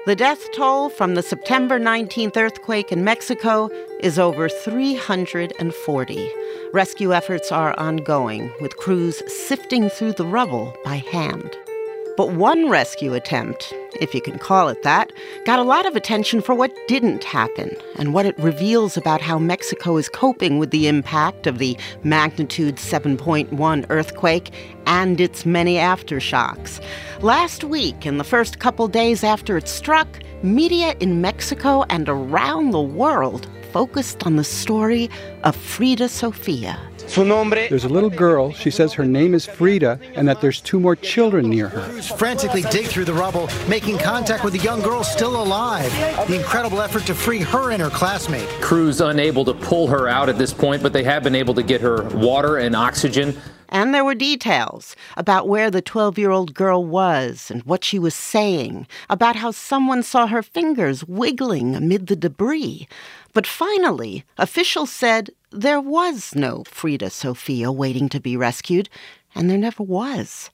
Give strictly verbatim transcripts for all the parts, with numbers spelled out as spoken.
The death toll from the September nineteenth earthquake in Mexico is over three hundred forty. Rescue efforts are ongoing, with crews sifting through the rubble by hand. But one rescue attempt, if you can call it that, got a lot of attention for what didn't happen and what it reveals about how Mexico is coping with the impact of the magnitude seven point one earthquake and its many aftershocks. Last week, in the first couple days after it struck, media in Mexico and around the world focused on the story of Frida Sofia. There's a little girl. She says her name is Frida and that there's two more children near her. Crews frantically dig through the rubble, making contact with the young girl still alive. The incredible effort to free her and her classmate. Crews unable to pull her out at this point, but they have been able to get her water and oxygen. And there were details about where the twelve-year-old girl was and what she was saying, about how someone saw her fingers wiggling amid the debris. But finally, officials said there was no Frida Sofia waiting to be rescued, and there never was.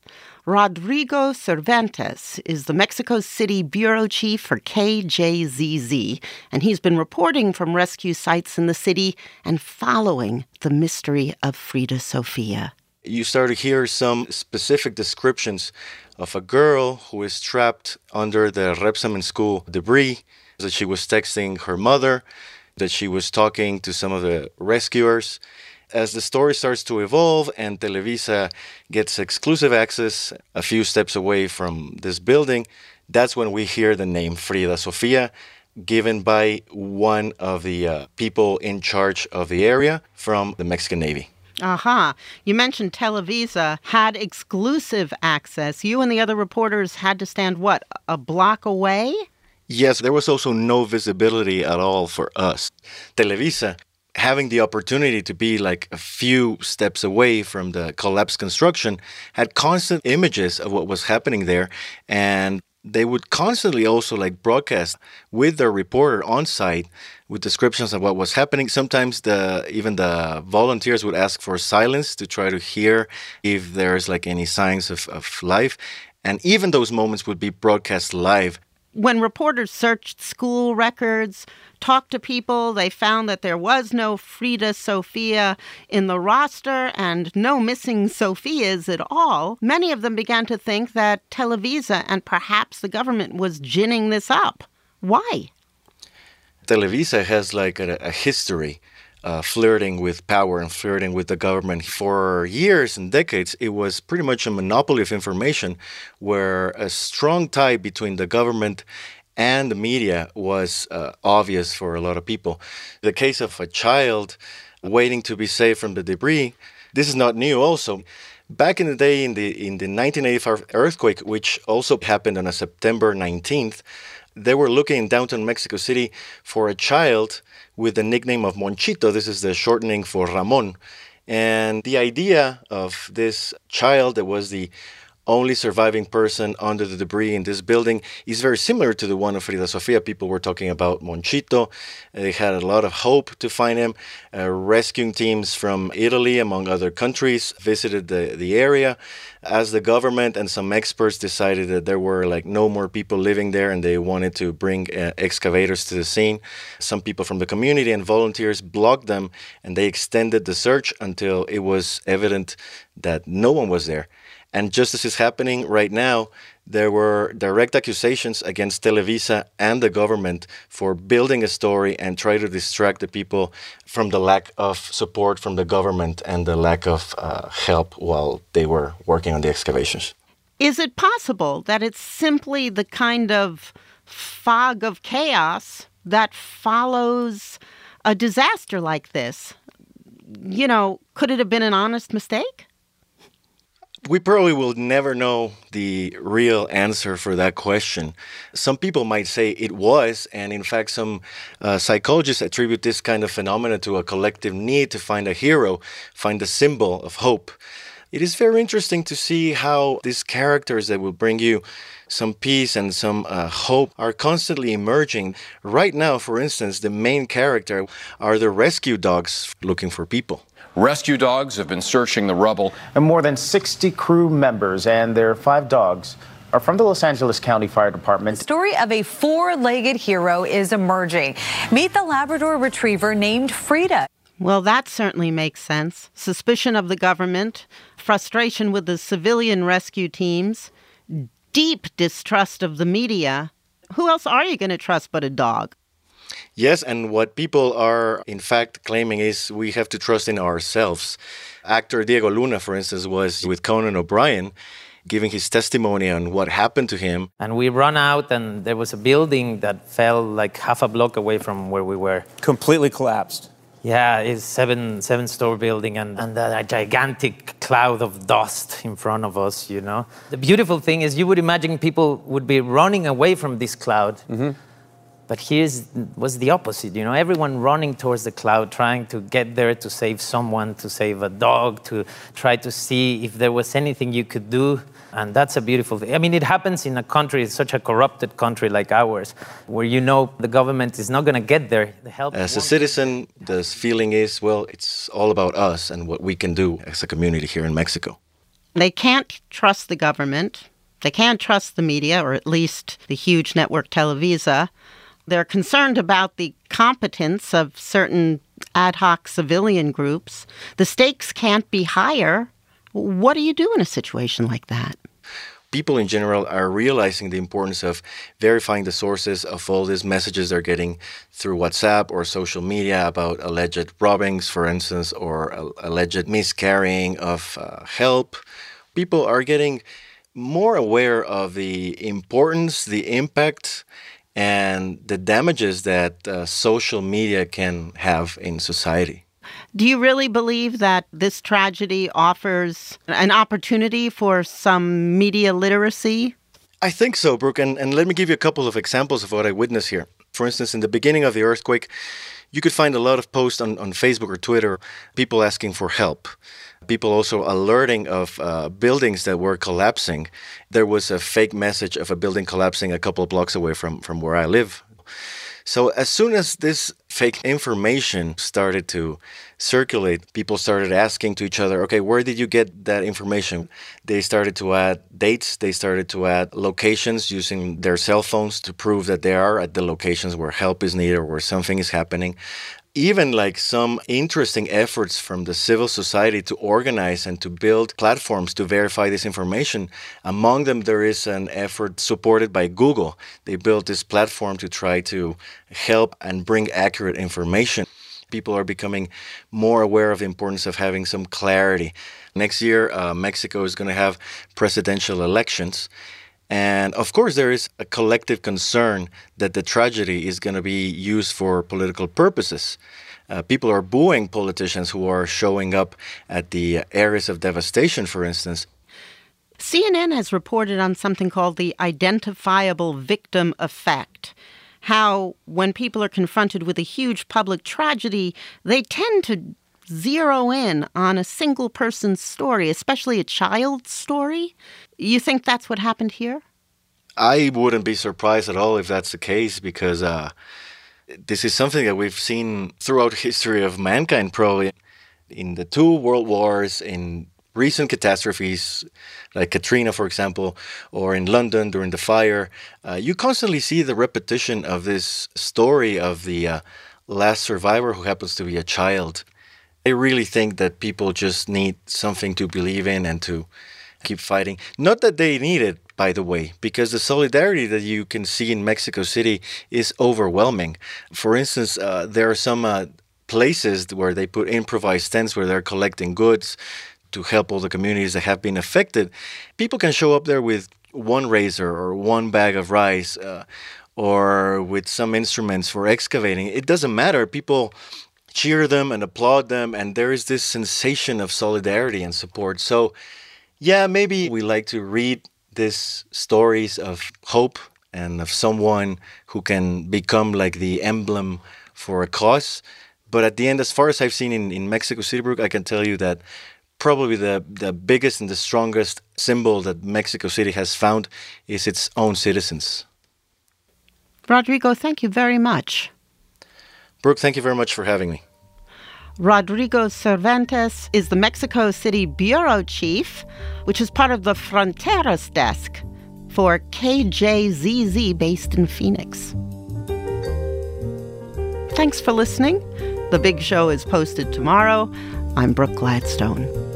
Rodrigo Cervantes is the Mexico City bureau chief for K J Z Z, and he's been reporting from rescue sites in the city and following the mystery of Frida Sofia. You start to hear some specific descriptions of a girl who is trapped under the Repsamen school debris, that she was texting her mother, that she was talking to some of the rescuers. As the story starts to evolve and Televisa gets exclusive access a few steps away from this building, that's when we hear the name Frida Sofia, given by one of the uh, people in charge of the area from the Mexican Navy. Aha. Uh-huh. You mentioned Televisa had exclusive access. You and the other reporters had to stand, what, a block away? Yes, there was also no visibility at all for us. Televisa, having the opportunity to be like a few steps away from the collapsed construction, had constant images of what was happening there, and they would constantly also like broadcast with their reporter on site with descriptions of what was happening. Sometimes the even the volunteers would ask for silence to try to hear if there's like any signs of, of life. And even those moments would be broadcast live. When reporters searched school records, talked to people, they found that there was no Frida Sofia in the roster and no missing Sofias at all. Many of them began to think that Televisa and perhaps the government was ginning this up. Why? Televisa has like a, a history uh, flirting with power and flirting with the government. For years and decades, it was pretty much a monopoly of information where a strong tie between the government and the media was uh, obvious for a lot of people. The case of a child waiting to be saved from the debris, this is not new also. Back in the day, in the in the nineteen eighty-five earthquake, which also happened on a September nineteenth, they were looking in downtown Mexico City for a child with the nickname of Monchito. This is the shortening for Ramon. And the idea of this child that was the only surviving person under the debris in this building is very similar to the one of Frida Sofia. People were talking about Monchito. They had a lot of hope to find him. Uh, rescuing teams from Italy, among other countries, visited the, the area as the government and some experts decided that there were like no more people living there and they wanted to bring uh, excavators to the scene. Some people from the community and volunteers blocked them and they extended the search until it was evident that no one was there. And just as is happening right now, there were direct accusations against Televisa and the government for building a story and try to distract the people from the lack of support from the government and the lack of uh, help while they were working on the excavations. Is it possible that it's simply the kind of fog of chaos that follows a disaster like this? You know, could it have been an honest mistake? We probably will never know the real answer for that question. Some people might say it was, and in fact, some uh, psychologists attribute this kind of phenomena to a collective need to find a hero, find a symbol of hope. It is very interesting to see how these characters that will bring you some peace and some uh, hope are constantly emerging. Right now, for instance, the main character are the rescue dogs looking for people. Rescue dogs have been searching the rubble. And more than sixty crew members and their five dogs are from the Los Angeles County Fire Department. The story of a four-legged hero is emerging. Meet the Labrador Retriever named Frida. Well, that certainly makes sense. Suspicion of the government, frustration with the civilian rescue teams, deep distrust of the media. Who else are you going to trust but a dog? Yes, and what people are in fact claiming is we have to trust in ourselves. Actor Diego Luna, for instance, was with Conan O'Brien, giving his testimony on what happened to him. And we run out, and there was a building that fell like half a block away from where we were. Completely collapsed. Yeah, it's seven seven-story building, and, and a gigantic cloud of dust in front of us, you know. The beautiful thing is you would imagine people would be running away from this cloud. Mm-hmm. But here's was the opposite, you know, everyone running towards the cloud, trying to get there to save someone, to save a dog, to try to see if there was anything you could do. And that's a beautiful thing. I mean, it happens in a country, such a corrupted country like ours, where you know the government is not going to get there. The help. As a citizen, the feeling is, well, it's all about us and what we can do as a community here in Mexico. They can't trust the government. They can't trust the media, or at least the huge network Televisa. They're concerned about the competence of certain ad hoc civilian groups. The stakes can't be higher. What do you do in a situation like that? People in general are realizing the importance of verifying the sources of all these messages they're getting through WhatsApp or social media about alleged robbings, for instance, or uh, alleged miscarrying of uh, help. People are getting more aware of the importance, the impact, and the damages that uh, social media can have in society. Do you really believe that this tragedy offers an opportunity for some media literacy? I think so, Brooke, and, and let me give you a couple of examples of what I witnessed here. For instance, in the beginning of the earthquake, you could find a lot of posts on, on Facebook or Twitter, people asking for help. People also alerting of uh, buildings that were collapsing. There was a fake message of a building collapsing a couple of blocks away from, from where I live. So as soon as this fake information started to circulate, people started asking to each other, okay, where did you get that information? They started to add dates. They started to add locations using their cell phones to prove that they are at the locations where help is needed or where something is happening. Even like some interesting efforts from the civil society to organize and to build platforms to verify this information. Among them, there is an effort supported by Google. They built this platform to try to help and bring accurate information. People are becoming more aware of the importance of having some clarity. Next year, uh, Mexico is going to have presidential elections. And of course, there is a collective concern that the tragedy is going to be used for political purposes. Uh, people are booing politicians who are showing up at the areas of devastation, for instance. C N N has reported on something called the identifiable victim effect. How when people are confronted with a huge public tragedy, they tend to zero in on a single person's story, especially a child's story. You think that's what happened here? I wouldn't be surprised at all if that's the case, because uh, this is something that we've seen throughout history of mankind, probably. In the two world wars, in recent catastrophes, like Katrina, for example, or in London during the fire, uh, you constantly see the repetition of this story of the uh, last survivor who happens to be a child. I really think that people just need something to believe in and to keep fighting. Not that they need it, by the way, because the solidarity that you can see in Mexico City is overwhelming. For instance, uh, there are some uh, places where they put improvised tents where they're collecting goods to help all the communities that have been affected. People can show up there with one razor or one bag of rice uh, or with some instruments for excavating. It doesn't matter. People cheer them and applaud them, and there is this sensation of solidarity and support. So, yeah, maybe we like to read these stories of hope and of someone who can become like the emblem for a cause. But at the end, as far as I've seen in, in Mexico City, Brooke, I can tell you that probably the, the biggest and the strongest symbol that Mexico City has found is its own citizens. Rodrigo, thank you very much. Brooke, thank you very much for having me. Rodrigo Cervantes is the Mexico City Bureau Chief, which is part of the Fronteras Desk. for K J Z Z based in Phoenix. Thanks for listening. The Big Show is posted tomorrow. I'm Brooke Gladstone.